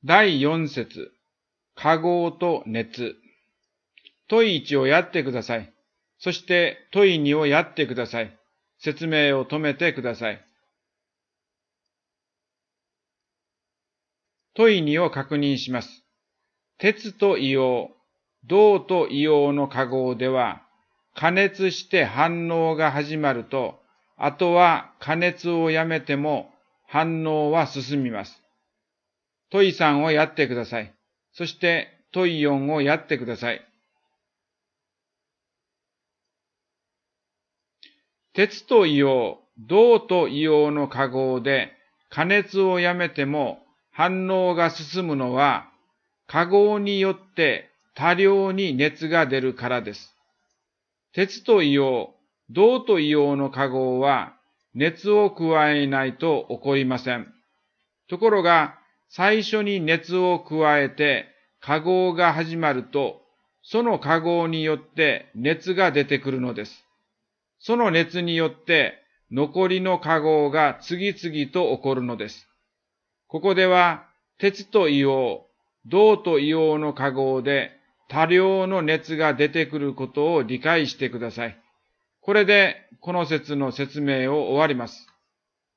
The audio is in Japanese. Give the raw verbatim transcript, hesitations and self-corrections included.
だいよん節、化合と熱。問いちをやってください。そして問いにをやってください。説明を止めてください。問いにを確認します。鉄と硫黄、銅と硫黄の化合では、加熱して反応が始まると、あとは加熱をやめても反応は進みます。問いさんをやってください。そして問いよんをやってください。鉄と硫黄、銅と硫黄の化合で加熱をやめても反応が進むのは、化合によって多量に熱が出るからです。鉄と硫黄、銅と硫黄の化合は熱を加えないと起こりません。ところが、最初に熱を加えて化合が始まると、その化合によって熱が出てくるのです。その熱によって残りの化合が次々と起こるのです。ここでは、鉄と硫黄、銅と硫黄の化合で多量の熱が出てくることを理解してください。これでこの説の説明を終わります。